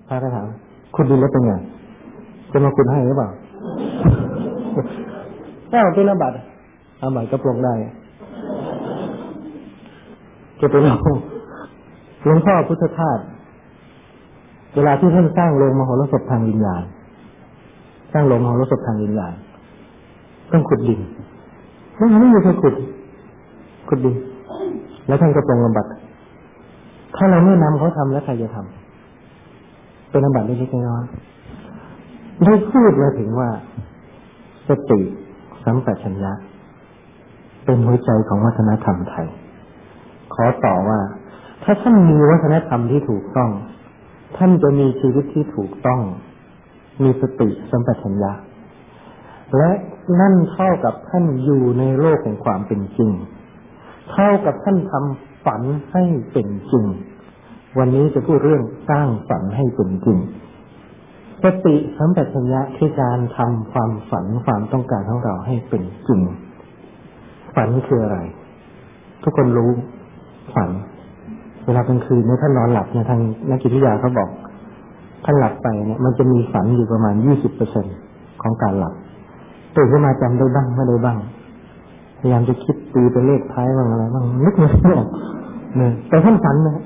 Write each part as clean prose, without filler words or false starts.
พระก็ถามขุดดินแล้วเป็นไงจะมาขุดให้หรือเปล่าถ้าเป็นอาบัติก็ปลงได้จะเป็นเราหลวงพ่อพุทธทาสเวลาที่ท่านสร้างโรงมโหรสพทางวิญญาณสร้างโรงมโหรสพทางวิญญาณต้องขุดดินไม่มีใครขุดดินแล้วท่านก็ปรงอาบัติถ้าเราไม่นำเขาทำแล้วใครจะทำเป็นอาบัติเล็กๆน้อยๆได้พูดมาถึงว่าสติสัมปชัญญะเป็นหัวใจของวัฒนธรรมไทยขอต่อว่าถ้าท่านมีวัฒนธรรมที่ถูกต้องท่านจะมีชีวิตที่ถูกต้องมีสติสัมปชัญญะและนั่นเท่ากับท่านอยู่ในโลกแห่งความเป็นจริงเท่ากับท่านทำฝันให้เป็นจริงวันนี้จะพูดเรื่องสร้างฝันให้เป็นจริงสติสัมปชัญญะคือการทำความฝันความต้องการของเราให้เป็นจริงฝันคืออะไรทุกคนรู้ฝันเวลากลางคืนเนี่ยท่านนอนหลับเนี่ยทางนักจิตวิทยาเขาบอกท่านหลับไปเนี่ยมันจะมีฝันอยู่ประมาณ 20% ของการหลับตื่นขึ้นมาจำได้บ้างไม่ได้บ้างพยายามจะคิดตีเป็นเลขท้ายบ้างอะไรบ้างนึกไม่ออกเนี่ยแต่ท่านฝันนะ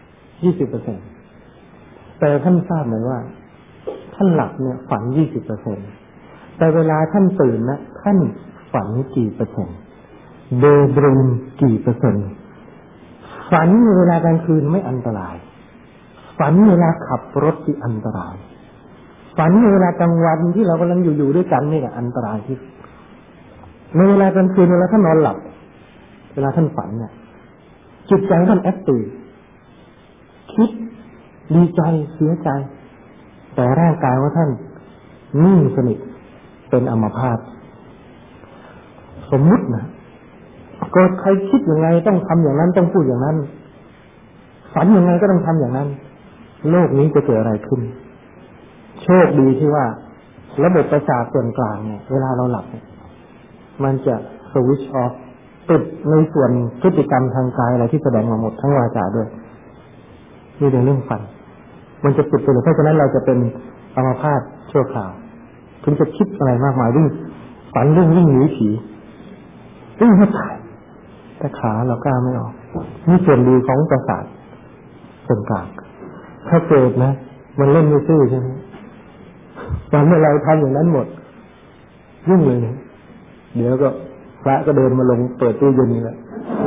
20% แต่ท่านทราบไหมว่าท่านหลับเนี่ยฝัน 20% แต่เวลาท่านตื่นนะท่านฝันกี่เปอร์เซ็นต์เดย์ดรีมกี่เปอร์เซ็นต์ฝันเวลากลางคืนไม่อันตรายฝันเวลาขับรถที่อันตรายฝันเวลากลางวันที่เรากำลังอยู่ด้วยกันนี่แหละอันตรายที่ในเวลากลางคืนเวลาท่านนอนหลับเวลาท่านฝันเนี่ยจิตใจท่านแอคทีฟคิดดีใจเสียใจแต่ร่างกายว่าท่านนิ่งสนิทเป็นอัมพาตสมมุตินะก็ใครคิดยังไงต้องทำอย่างนั้นต้องพูดอย่างนั้นฝันยังไงก็ต้องทำอย่างนั้นโลกนี้จะเกิดอะไรขึ้นโชคดีที่ว่าระบบประสาทส่วนกลางเนี่ยเวลาเราหลับมันจะสวิตช์ออฟปิดในส่วนพฤติกรรมทางกายอะไรที่แสดงมาหมดทั้งวาจาด้วยนี่เป็นเรื่องฝันมันจะปิดไปเลยเพราะฉะนั้นเราจะเป็นอัมพาตชั่วคราวถึงจะคิดอะไรมากมายวิ่งฝันเรื่องวิ่งหนีผีวิ่งไม่ตายแต่ขาเราก้าวไม่ออกนี่ส่วนดีของประสาทส่วนกลางถ้าเกิดนะมันเล่นไม่ซื่อใช่ไหมตอนเมื่อเราทำอย่างนั้นหมดยุ่งเลยนะเดี๋ยวก็พระก็เดินมาลงเปิดตู้เย็นนี่แหละ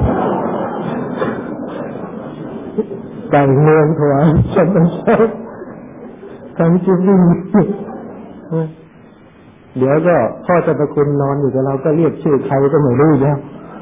แต่งเมืองถวายฉันต้องใช้ทำชีวิตเดี๋ยวก็พ่อเจ้าพระคุณนอนอยู่กับเราก็เรียกชื่อใครก็ไม่รู้แล้ว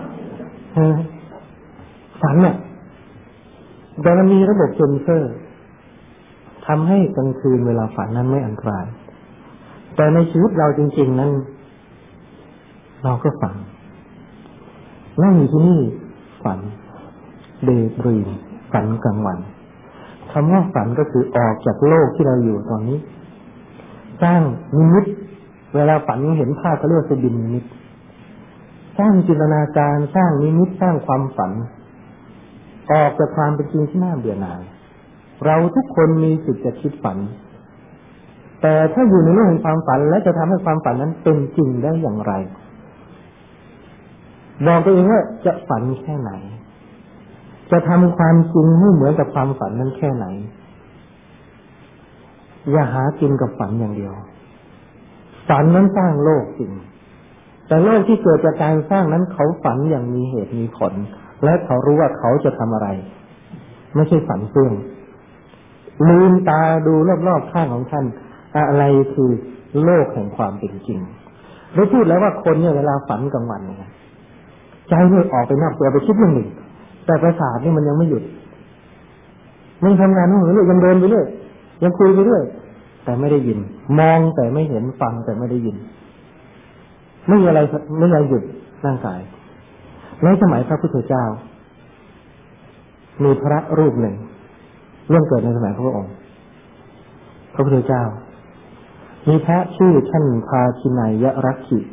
ฝันเนี่ยแต่มันมีระบบเซ็นเซอร์ทำให้กลางคืนเวลาฝันนั้นไม่อันตรายแต่ในชีวิตเราจริงๆนั้นเราก็ฝันนั่งอยู่ที่นี่ฝันเดย์ดรีมฝันกลางวันคำว่าฝันก็คือออกจากโลกที่เราอยู่ตอนนี้สร้างนิมิตเวลาฝันเห็นภาพเขาเรียกว่าดินนิมิตสร้างจินตนาการสร้างนิมิตสร้างความฝันออกจากความเป็นจริงที่น่าเบื่อหน่ายเราทุกคนมีสิทธิ์จะคิดฝันแต่ถ้าอยู่ในโลกแห่งความฝันและจะทำให้ความฝันนั้นเป็นจริงได้อย่างไรบอกตัวเองว่าจะฝันแค่ไหนจะทำความจริงให้เหมือนกับความฝันนั้นแค่ไหนอย่าหากินกับฝันอย่างเดียวฝันนั้นสร้างโลกจริงแต่โลกที่เกิดจากการสร้างนั้นเขาฝันอย่างมีเหตุมีผลและเขารู้ว่าเขาจะทำอะไรไม่ใช่ฝันเฟื่องลืมตาดูรอบๆข้างของท่านอะไรคือโลกแห่งความเป็นจริงเราพูดแล้วว่าคนเนี่ยเวลาฝันกลางวันเนี่ยใจมันออกไปนอกตัวไปคิดเรื่องหนึ่งแต่ประสาทนี่มันยังไม่หยุดมันทำงานของมันเรื่อยยังเดินไปเรื่อยยังคุยไปเรื่อยแต่ไม่ได้ยินมองแต่ไม่เห็นฟังแต่ไม่ได้ยินไม่มีอะไรไม่มีหยุดร่างกายในสมัยพระพุทธเจ้ามีพระรูปหนึ่งเรื่องเกิดในสมัยพระองค์พระพุทธเจ้ามีพระชื่อท่านภาคินัยยรักขิ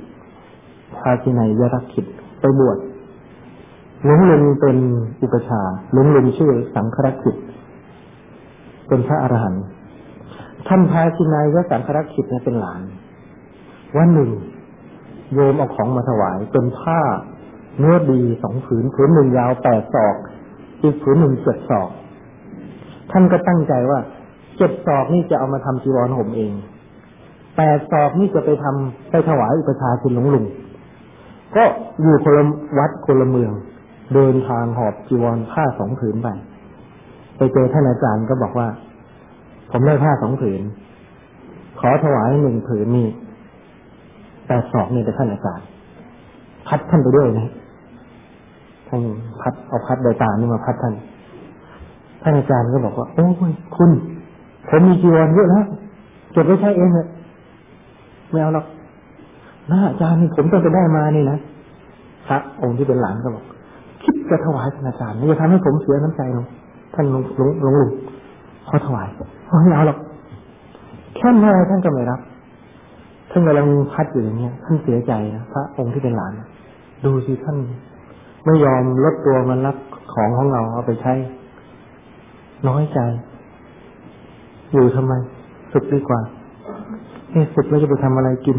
ไปบวชหลวงลุงเป็นอุปชาหลวงลุงชื่อสังฆรักขิเป็นพระอรหันต์ท่านพาชินายสังครักขิตเป็นหลานวันหนึ่งโยมเอาของมาถวายเป็นผ้าเนื้อดี2 ผืนผืนหนึ่งยาว8 ศอกอีกผืนหนึ่ง7 ศอกท่านก็ตั้งใจว่า7 ศอกนี่จะเอามาทำจีวรห่มเอง8 ศอกนี่จะไปถวายอุปชาคุณหลวงลุงก็อยู่คนละวัดคนละเมืองเดินทางหอบจีวรผ้า2 ผืนไปเจอท่านอาจารย์ก็บอกว่าผมได้ผ้า2 ผืนขอถวาย1 ผืนนี่8 ศอกนี่แต่ท่านอาจารย์พัดท่านไปด้วยนะท่านพัดเอาพัดใบตาลนี่มาพัดท่านอาจารย์ก็บอกว่าโอ้ยคุณผมมีจีวรเยอะแล้วเก็บไว้ใช้เองเถอะไม่เอาหรอกนะอาจารย์นี่ผมต้องไปได้มานี่นะพระองค์ที่เป็นหลานก็บอกคิดจะถวายท่านอาจารย์นี่จะทำให้ผมเสียน้ำใจลงท่านหลวงลุงขอถวายไม่เอาหรอกแค่ไหนท่านก็ไม่รับท่านกำลังพัดอยู่อย่างเงี้ยท่านเสียใจนะพระองค์ที่เป็นหลานดูสิท่านไม่ยอมลดตัวมันรับของเราเอาไปใช้น้อยใจอยู่ทำไมสึกดีกว่าสึกแล้วจะไปทำอะไรกิน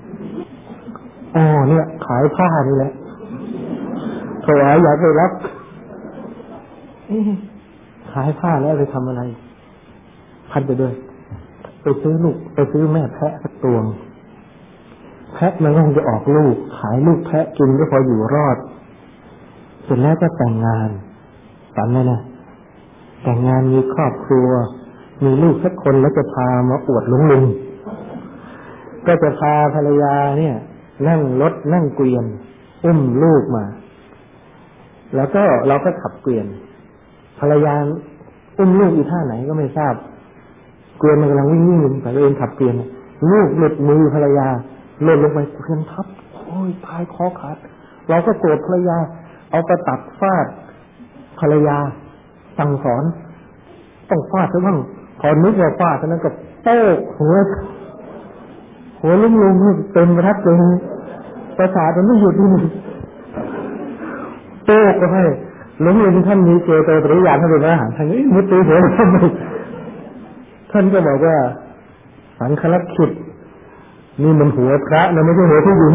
เนี่ยขายผ้านี่แหละถวายอยากไปรับขายผ้าแล้วไปทำอะไรพัดไปด้วยไปซื้อแม่แพะสักตัวแพะมันก็คงจะออกลูกขายลูกแพะกินก็พออยู่รอดเสร็จแล้วก็แต่งงานฝันเลยนะแต่งงานมีครอบครัวมีลูกสักคนแล้วจะพามาอวดลุงก็จะพาภรรยาเนี่ยนั่งรถนั่งเกวียนอุ้มลูกมาแล้วก็เราก็ขับเกวียนภรรยาอุ้มลูกอีท่าไหนก็ไม่ทราบเกวียนมันกำลังวิ่งแต่ตัวเองขับเกวียนลูกหลุดมือภรรยาหล่นลงไปเกวียนทับโอ้ยตายคอขาดเราก็โกรธภรรยาเอาประตักฟาดภรรยาสั่งสอนต้องฟาดซะบ้างพอนึกว่าฟาดฉะนั้นก็โป๊กหัวลุงเต็มประทัดเลยประสาทมันไม่หยุดนี่โป๊กก็ให้ลุงท่านมีเจโตปริยานท่านเป็นอาหารท่านนี้มุดตีหัวท่านก็บอกว่าสังฆลักขิตนี่มันหัวพระนะไม่ใช่หัวผู้หญิง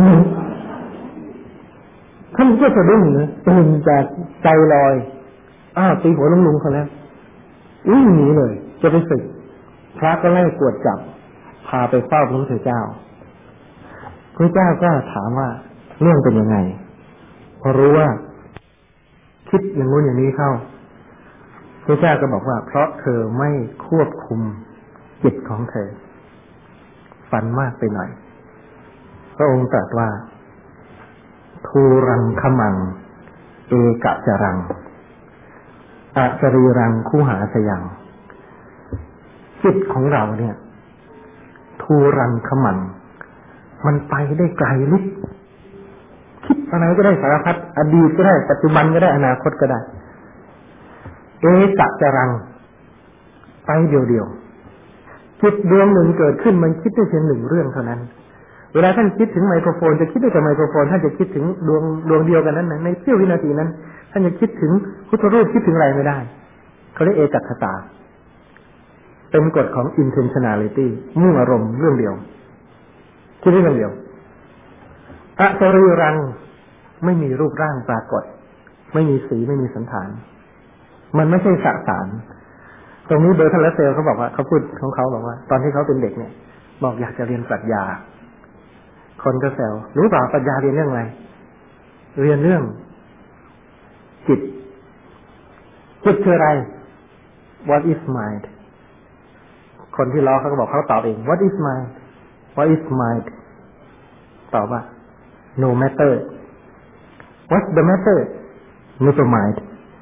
ท่านก็สะดุ้งนะตื่นจากใจลอยตีหัวลุงเขาแล้ววิ่งหนีเลยจะไปศึกพระก็ไล่กวดจับพาไปเฝ้าพระพุทธเจ้าพระเจ้าก็ถามว่าเรื่องเป็นยังไงพอรู้ว่าคิดอย่างนู้นอย่างนี้เข้าพระเจ้าก็บอกว่าเพราะเธอไม่ควบคุมจิตของเธอฝันมากไปหน่อยพระองค์ตรัสว่าทูรังขมังเอกจรังอจรีรังคูหาสยังจิตของเราเนี่ยทูรังขมังมันไปได้ไกลลึกคิดอะไรก็ได้สารพัดอดีตก็ได้ปัจจุบันก็ได้อนาคตก็ได้เอกจรังไปเดียวจิตดวงหนึ่งเกิดขึ้นมันคิดได้เพียง1 เรื่องเท่านั้นเวลาท่านคิดถึงไมโครโฟนจะคิดได้แต่ไมโครโฟนท่านจะคิดถึงดวงเดียวกันนั้นในเสี้ยววินาทีนั้นท่านจะคิดถึงพุทธรูปคิดถึงอะไรไม่ได้เขาเรียกเอกัคตาเป็นกฎของ intentionality มุ่งอารมณ์เรื่องเดียวคิดได้เรื่องเดียวอจรีรังไม่มีรูปร่างปรากฏไม่มีสีไม่มีสันฐานมันไม่ใช่สสารตรงนี้เบอร์ทันและเซลเขาบอกว่าเขาพูดของเขาบอกว่าตอนที่เขาเป็นเด็กเนี่ยบอกอยากจะเรียนปรัชญาคนก็แซวรู้เปล่าปรัชญาเรียนเรื่องอะไรเรียนเรื่องจิตคืออะไร What is mind คนที่ล้อเขาก็บอกเขาตอบเอง What is mind ตอบว่า No matter What's the matter Never mind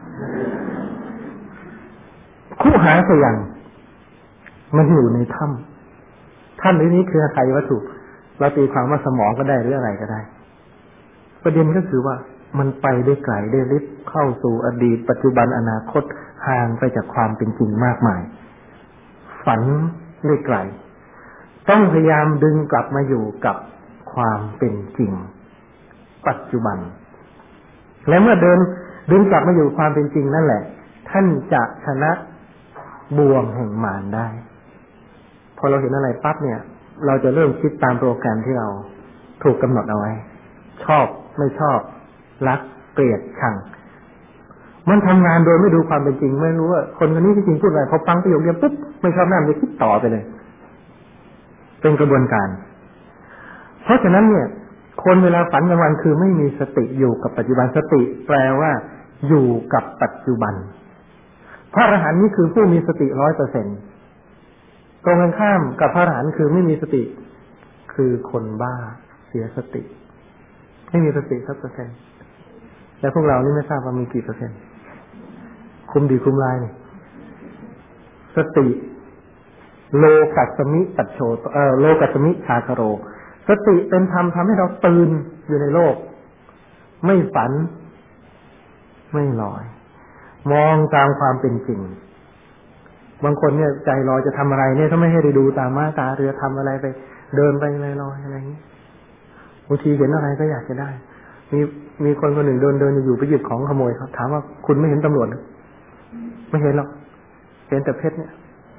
คู่หาสยังมันอยู่ในถ้ำนี้คืออาศัยวัตถุเราตีความว่าสมองก็ได้หรืออะไรก็ได้ประเด็นก็คือว่ามันไปได้ไกลได้ลึกเข้าสู่อดีตปัจจุบันอนาคตห่างไปจากความเป็นจริงมากมายฝันได้ไกลต้องพยายามดึงกลับมาอยู่กับความเป็นจริงปัจจุบันและเมื่อดึงกลับมาอยู่ความเป็นจริงนั่นแหละท่านจะชนะบ่วงแห่งมารได้พอเราเห็นอะไรปั๊บเนี่ยเราจะเริ่มคิดตามโปรแกรมที่เราถูกกำหนดเอาไว้ชอบไม่ชอบรักเกลียดชังมันทำงานโดยไม่ดูความเป็นจริงไม่รู้ว่าคนคนนี้ที่จริงพูดอะไรพอฟังประโยคเดียวปุ๊บไม่ชอบหน้ามันจะคิดต่อไปเลยเป็นกระบวนการเพราะฉะนั้นเนี่ยคนเวลาฝันกลางวันคือไม่มีสติอยู่กับปัจจุบันสติแปลว่าอยู่กับปัจจุบันพระอรหันต์นี่คือผู้มีสติ 100% ตรงกันข้ามกับพระอรหันต์คือไม่มีสติคือคนบ้าเสียสติไม่มีสติสักเปอร์เซ็นต์แล้วพวกเรานี่ไม่ทราบว่ามีกี่เปอร์เซ็นต์คุมดีคุมลายนี่สติโลกัสสมิปัจโชโลกัสสมิชาคโรสติเป็นธรรมทำให้เราตื่นอยู่ในโลกไม่ฝันไม่ลอยมองตามความเป็นจริงบางคนเนี่ยใจลอยจะทำอะไรเนี่ยถ้าไม่ให้ได้ดูตามม้าตาเรือทำอะไรไปเดินไปลอยอะไรอย่างนี้บางทีเห็นอะไรก็อยากจะได้มีคนคนหนึ่งเดินอยู่ไปหยิบของขโมยครับถามว่าคุณไม่เห็นตำรวจไม่เห็นหรอกเห็นแต่เพชรเนี่ย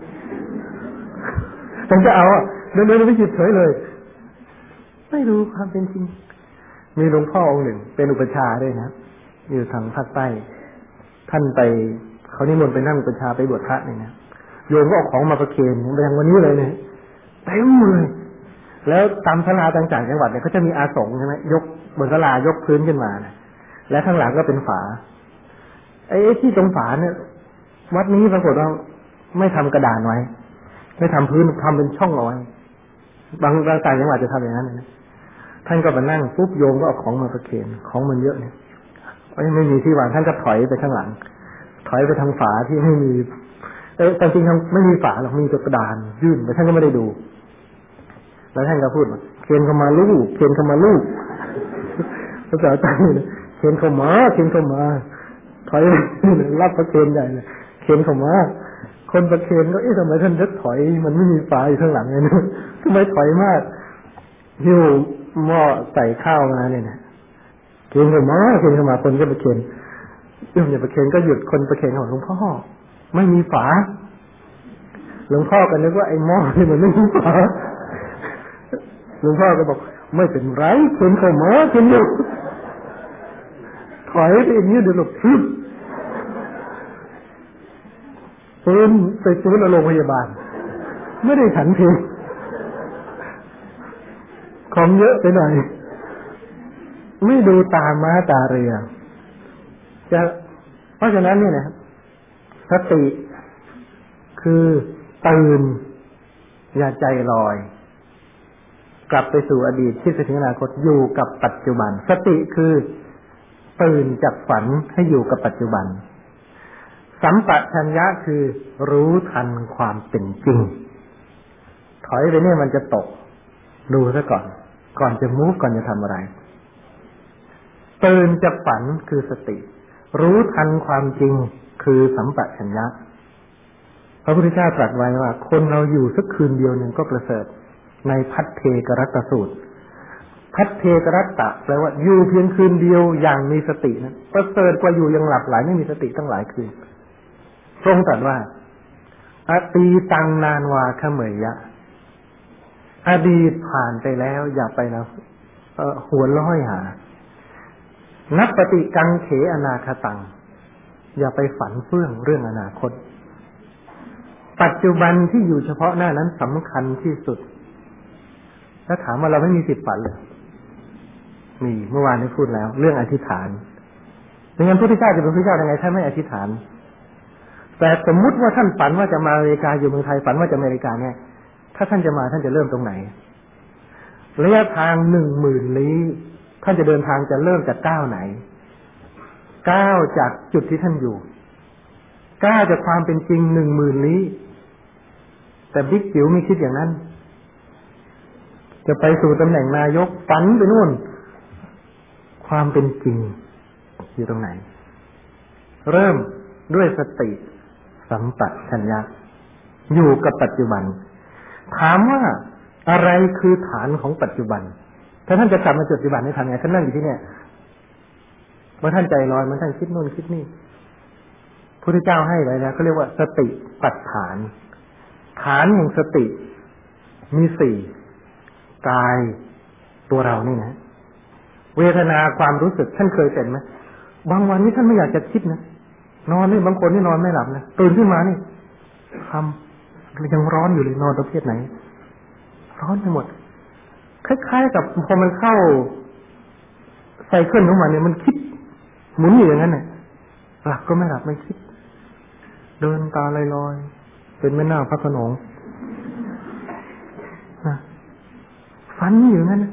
ฉันจะเอาเดินไปหยิบเฉยเลยไม่รู้ความเป็นจริงมีหลวงพ่อองค์หนึ่งเป็นอุปัชฌาย์ด้วยนะอยู่ทางภาคใต้ท่านไปเขานิมนต์ไปนั่งอุปัชฌาย์ไปบวชพระเนี่ยนะโยมก็เอาของมาประเคนไปทางวันนี้เลยเนี่ยเต็มเลยแล้วตามศาลาต่างๆจังหวัดเนี่ยเขาจะมีอาสงใช่ไหมยกบนศาลายกพื้นขึ้นมานะและข้างหลังก็เป็นฝาไอ้ที่ตรงฝาเนี่ยวัดนี้ปรากฏว่าไม่ทำกระดานไว้ไม่ทำพื้นทำเป็นช่องเอาไว้บางต่างจังหวัดจะทำอย่างนั้นนะท่านก็มานั่งปุ๊บโยมก็เอาของมาประเคนของมันเยอะเนี่ยไม่มีที่วางท่านก็ถอยไปข้างหลังถอยไปทางฝาที่ไม่มีแต่จริงๆไม่มีฝาหรอกมีแต่กระดานยื่นแต่ท่านก็ไม่ได้ดูแล้วท่านก็พูดว่าเคนเข้ามาลูกเคนเข้ามาลูกภาษาใต้เคนเข้ามาเคนเข้ามาถอยรับประเคนใหญ่เลยเคนเข้ามาคนประเคนก็ทำไมท่านจะถอยมันไม่มีฝาอยู่ข้างหลังเลยนะทำไมถอยมากหิ้วหม้อใส่ข้าวมาเนี่ยนะเคนเข้ามาคนก็ประเคนเนี่ยประเคนก็หยุดคนประเคนของหลวงพ่อไม่มีฝาหลวงพ่อก็นึกว่าไอ้หม้อนี่มันไม่มีฝาหลวงพ่อก็บอกไม่เป็นไรคนเข้ามาคนอยู่ถอยไปอย่างนี้เดี๋ยวหลบฟื้นไปฟื้นโรงพยาบาลไม่ได้ฉันเพลของเยอะไปหน่อยไม่ดูตาม้าตาเรือเพราะฉะนั้นเนี่ยนะสติคือตื่นอย่าใจลอยกลับไปสู่อดีตคิดไปถึงอนาคตอยู่กับปัจจุบันสติคือตื่นจากฝันให้อยู่กับปัจจุบันสัมปชัญญะคือรู้ทันความเป็นจริงถอยไปเนี่ยมันจะตกดูซะก่อนจะมูฟก่อนจะทำอะไรตื่นจากฝันคือสติรู้ทันความจริงคือสัมปชัญญะพระพุทธเจ้าตรัสไว้ว่าคนเราอยู่สักคืนเดียวนึงก็ประเสริฐในพัทเทกรัตตสูตรพัทเทกรัตตะแปลว่าอยู่เพียงคืนเดียวอย่างมีสตินะประเสริฐกว่าอยู่ยังหลับไหลไม่มีสติตั้งหลายคืนพระองค์ตรัสว่าอตีตังนานวาขเมยยะอดีตผ่านไปแล้วอย่าไปแล้วหวนล้อยหานับปฏิกังเขอนาคตังอย่าไปฝันเฟื่องเรื่องอนาคตปัจจุบันที่อยู่เฉพาะหน้านั้นสำคัญที่สุดถ้าถามว่าเราไม่มีสิทธิ์ฝันเลยมีเมื่อวานได้พูดแล้วเรื่องอธิษฐานไม่งั้นพระพุทธเจ้าจะเป็นพระพุทธเจ้ายังไงถ้าไม่อธิษฐานแต่สมมุติว่าท่านฝันว่าจะมาอเมริกาอยู่เมืองไทยฝันว่าจะอเมริกาเนี่ยถ้าท่านจะมาท่านจะเริ่มตรงไหนระยะทาง 10,000 ลี้ท่านจะเดินทางจะเริ่มจากก้าวไหนก้าวจากจุดที่ท่านอยู่ก้าวจากความเป็นจริง 10,000 ลี้แต่บิ๊กจิ๋วไม่คิดอย่างนั้นจะไปสู่ตำแหน่งนายกฝันไปนู่นความเป็นจริงอยู่ตรงไหนเริ่มด้วยสติสัมปชัญญะอยู่กับปัจจุบันถามว่าอะไรคือฐานของปัจจุบันถ้าท่านจะกลับมาปัจจุบันให้ทำไงท่านนั่งอยู่ที่เนี่ยเมื่อท่านใจลอยมันท่านคิดนู่นคิดนี่พระพุทธเจ้าให้ไว้แล้วเขาเรียกว่าสติปัฏฐานฐานแห่งสติมีสี่กายตัวเรานี่นะเวทนาความรู้สึกท่านเคยเป็นไหมบางวันนี้ท่านไม่อยากจะคิดนะนอนนี่บางคนนี่นอนไม่หลับนะตื่นขึ้นมานี่ทำยังร้อนอยู่เลยนอนประเภทไหนร้อนไปหมดคล้ายๆกับพอมันเข้าไซเคิลของมันเนี่ยมันคิดหมุนอยู่อย่างนั้นน่ะหลับก็ไม่หลับไม่คิดเดินตาลอยๆเป็นแม่นาคพระโขนงนะฝันอยู่งั้น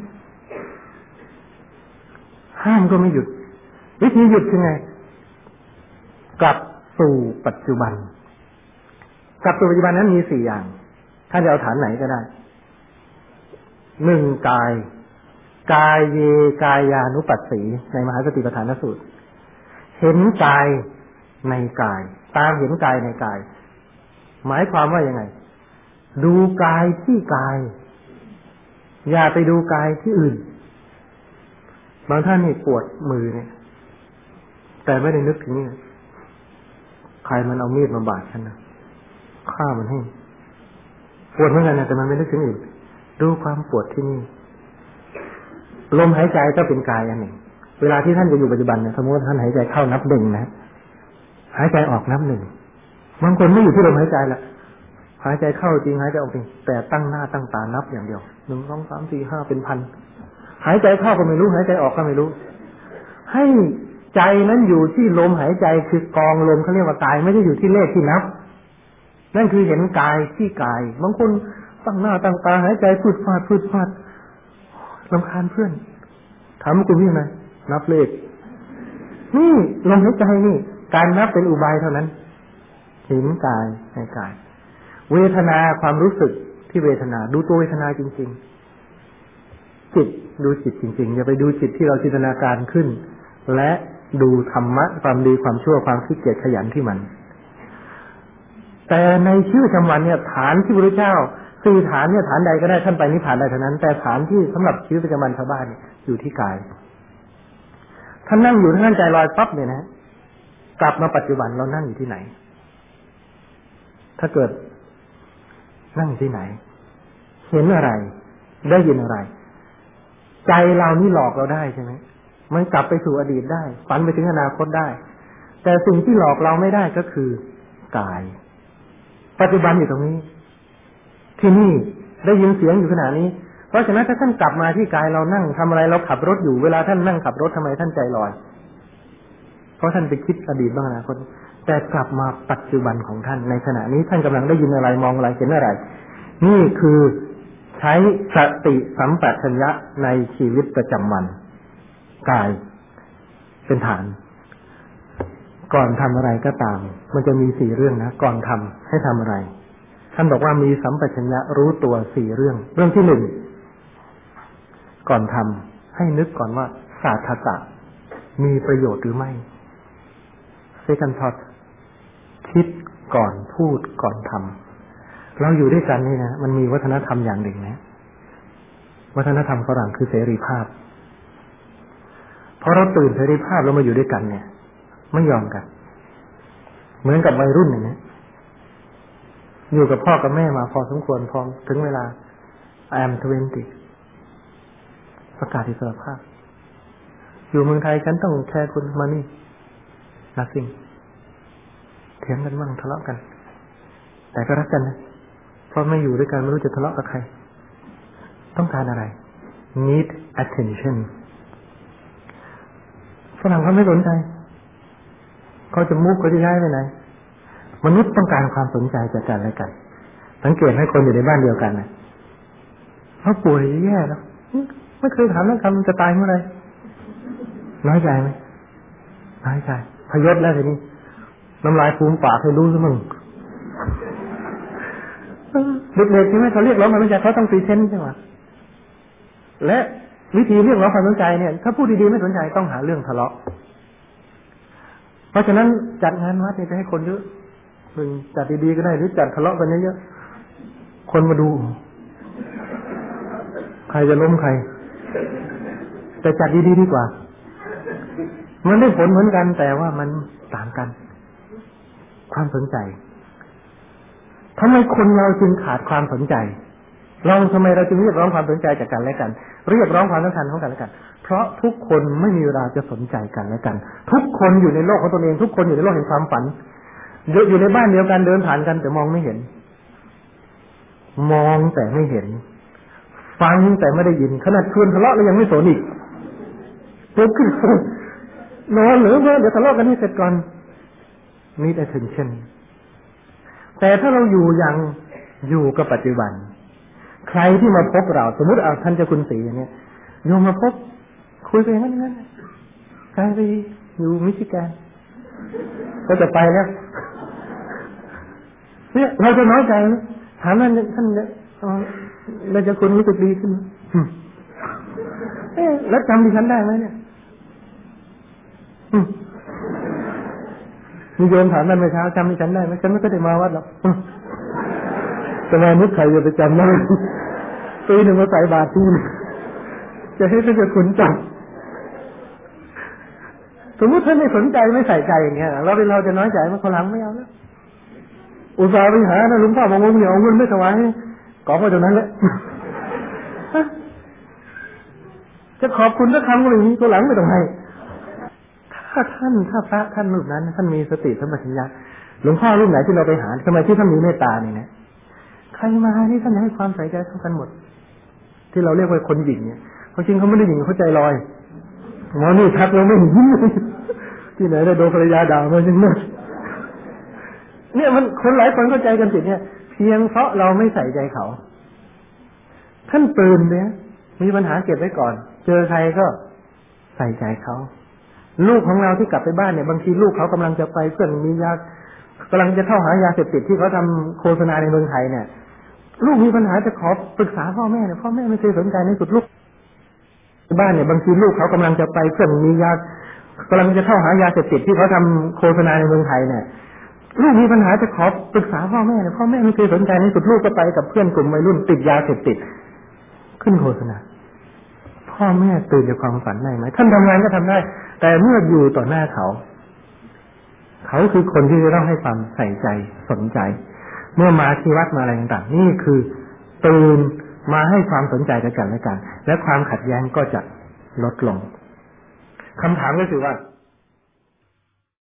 ห้ามก็ไม่หยุดวิธีหยุดคือไงกลับสู่ปัจจุบันกลับสู่ปัจจุบันนั้นมีสี่อย่างท่านจะเอาฐานไหนก็ได้หนึ่งกายกายเยกายานุปัสสีในมหาสติปัฏฐานสูตรเห็นกายในกายตามเห็นกายในกายหมายความว่ายังไงดูกายที่กายอย่าไปดูกายที่อื่นบางท่านนี่ปวดมือเนี่ยแต่ไม่ได้นึกถึงนี่ใครมันเอามีดมาบาดฉันนะฆ่ามันให้ปวดเหมือนกันนะแต่มันไม่นึกถึงอื่นดูความปวดที่นี่ลมหายใจก็เป็นกายอันหนึ่งเวลาที่ท่านจะอยู่ปัจจุบันเนี่ยสมมติว่าท่านหายใจเข้านับหนึ่งนะหายใจออกนับหนึ่งบางคนไม่อยู่ที่ลมหายใจละหายใจเข้าจริงหายใจออกจริงแต่ตั้งหน้าตั้งตานับอย่างเดียวหนึ่งสองสามสี่ห้าเป็นพันหายใจเข้าก็ไม่รู้หายใจออกก็ไม่รู้ให้ใจนั้นอยู่ที่ลมหายใจคือกองลมเขาเรียกว่ากายไม่ได้อยู่ที่เลขที่นับนั่นคือเห็นกายที่กายบางคนตั้งหน้าตั้งตาหายใจพืดฟาดรำคาญเพื่อนถามคุณพี่ไหมนับเลขนี่ลมหายใจนี่การนับเป็นอุบายเท่านั้นเห็นกายในกายเวทนาความรู้สึกที่เวทนาดูตัวเวทนาจริงๆจิตดูจิตจริงๆอย่าไปดูจิตที่เราจินตนาการขึ้นและดูธรรมะความดีความชั่วความขี้เกียจขยันที่มันแต่ในชีวิตประจำวันเนี่ยฐานที่พระพุทธเจ้าสี่ฐานเนี่ยฐานใดก็ได้ท่านไปนิพพานได้เท่านั้นแต่ฐานที่สำหรับชีวิตประจำวันชาวบ้านอยู่ที่กายท่านนั่งอยู่ท่านใจลอยปั๊บเนี่ยนะกลับมาปัจจุบันเรานั่งอยู่ที่ไหนถ้าเกิดนั่งที่ไหนเห็นอะไรได้ยินอะไรใจเรานี่หลอกเราได้ใช่ไหมมันกลับไปสู่อดีตได้ฝันไปถึงอนาคตได้แต่สิ่งที่หลอกเราไม่ได้ก็คือกายปัจจุบันอยู่ตรงนี้ที่นี่ได้ยินเสียงอยู่ขณะนี้เพราะฉะนั้นถ้าท่านกลับมาที่กายเรานั่งทำอะไรเราขับรถอยู่เวลาท่านนั่งขับรถทำไมท่านใจลอยเพราะท่านไปคิดอดีตบ้างอนาคตแต่กลับมาปัจจุบันของท่านในขณะนี้ท่านกำลังได้ยินอะไรมองอะไรเห็นอะไรนี่คือใช้สติสัมปชัญญะในชีวิตประจำวันกายเป็นฐานก่อนทำอะไรก็ตามมันจะมีสี่เรื่องนะก่อนทำให้ทำอะไรท่านบอกว่ามีสัมปชัญญะรู้ตัวสี่เรื่องเรื่องที่หนึ่งก่อนทำให้นึกก่อนว่าสาธะมีประโยชน์หรือไม่ second thought คิดก่อนพูดก่อนทำเราอยู่ด้วยกันนี่นะมันมีวัฒนธรรมอย่างหนึ่งนะวัฒนธรรมฝรั่งคือเสรีภาพพอเราตื่นเสรีภาพเรามาอยู่ด้วยกันเนี่ยไม่ยอมกันเหมือนกับวัยรุ่นอย่างนี้อยู่กับพ่อกับแม่มาพอสมควรพอถึงเวลา I am 20ประกาศอิสรภาพอยู่เมืองไทยฉันต้องแคร์คุณมานี่ nothing เถียงกันบ้างทะเลาะกันแต่ก็รักกันนะเพราะไม่อยู่ด้วยกันไม่รู้จะทะเลาะกับใครต้องการอะไร need attention ฝรั่งเขาไม่สนใจเขาจะมุกเขาจะย้ายไปไหนมนุษย์ต้องการความสนใจจากกันและกันสังเกตให้คนอยู่ในบ้านเดียวกันนะเขาป่วยแย่แล้วไม่เคยถามเรื่องการจะตายเมื่อไรน้อยใจไหมน้อยใจพยศแล้วทีนี้น้ำลายฟูมปากให้รู้ซะมึงเด็กๆที่ไม่เขาเรียกร้องความสนใจเขาต้องตีเช่นใช่ไหมและวิธีเรียกร้องความสนใจเนี่ยถ้าพูดดีๆไม่สนใจต้องหาเรื่องทะเลาะเพราะฉะนั้นจัดงานวัดนี่จะให้คนเยอะมึงจัดดีๆก็ได้หรือจัดทะเลาะกันเยอะๆคนมาดูใครจะล้มใครแต่จัดดีๆดีกว่ามันได้ผลเหมือนกันแต่ว่ามันต่างกันความสนใจทำไมคนเราจึงขาดความสนใจเราทำไมเราจึงเรียกร้องความสนใจจากกันและกันเรียกร้องความสำคัญของกันและกันเพราะทุกคนไม่มีเวลาจะสนใจกันและกันทุกคนอยู่ในโลกของตนเองทุกคนอยู่ในโลกแห่งความฝันอยู่ในบ้านเดียวกันเดินผ่านกันแต่มองไม่เห็นมองแต่ไม่เห็นฟังแต่ไม่ได้ยินขนาดชวนทะเลาะแล้วยังไม่สนอีกลุกขึ้นนอนหรือว่าเดี๋ยวทะเลาะกันให้เสร็จก่อน need attention แต่ถ้าเราอยู่กับปัจจุบันใครที่มาพบเราสมมติท่านเจ้าคุณศรีอย่างเนี้ยโยมมาพบคุยไปงั้นใครไปอยู่มิชิแกนก็จะไปแล้วเนี่ยเราจะน้อยใจไหมถามท่านเราจะคุณรู้สึกดีขึ้นแล้วจำดิฉันได้ไหมเนี่ยมีโยมถามนั่นเมื่อเช้าจำดิฉันได้ไหมฉันไม่ได้มาวัดหรอกสมัยนึกใครจะไปจำได้ปีหนึ่งมาใส่บาตรทีจะให้ท่านจะขุนจับสมมติท่านไม่สนใจไม่ใส่ใจอย่างเงี้ยเราจะน้อยใจมันคนหลังไม่เอาแล้วอุตส่าห์ไปหาหลวงพ่อบางองค์เนี่ยเอาเงินไม่ถวายขอมาตรงนั้นแหละจะขอบคุณสักคำก็ไม่มีตัวหลังไม่ต้องให้ถ้าพระท่านรูปนั้นท่านมีสติสัมปชัญญะหลวงพ่อรูปไหนที่เราไปหาทำไมที่ท่านมีเมตตาเนี่ยนะใครมานี่ท่านให้ความใส่ใจเท่ากันหมดที่เราเรียกว่าคนหญิงเนี่ยเขาจริงเขาไม่ได้หญิงเขาใจลอยหมอนี่ทักเราไม่ยิ้มที่ไหนได้โดนภรรยาด่ามาจริงมั้ยเนี่ยมันคนหลายคนเข้าใจกันผิดเนี่ยเพียงเพราะเราไม่ใส่ใจเขาท่านตื่นเนี่ยมีปัญหาเก็บไว้ก่อนเจอใครก็ใส่ใจเขาลูกของเราที่กลับไปบ้านเนี่ยบางทีลูกเขากำลังจะไปเพื่อนมียากำลังจะเข้าหายาเสพติดที่เขาทำโฆษณาในเมืองไทยเนี่ยลูกมีปัญหาจะขอปรึกษาพ่อแม่เนี่ยพ่อแม่ไม่เคยสนใจในสุดลูกบ้านเนี่ยบางทีลูกเขากำลังจะไปเพื่อนมียากำลังจะเข้าหายาเสพติดที่เขาทำโฆษณาในเมืองไทยเนี่ยลูกมีปัญหาจะขอปรึกษาพ่อแม่เนี่ยพ่อแม่ไม่เคยสนใจในสุดลูกก็ไปกับเพื่อนกลุ่มวัยรุ่นติดยาเสพติดขึ้นโฆษณาพ่อแม่ตื่นจากความฝันได้ไหมท่านทำงานก็ทำได้แต่เมื่ออยู่ต่อหน้าเขาคือคนที่จะต้องให้ความใส่ใจสนใจเมื่อมาที่วัดมาอะไรต่างๆนี่คือตื่นมาให้ความสนใจกันและกันและความขัดแย้งก็จะลดลงคำถามก็คือว่า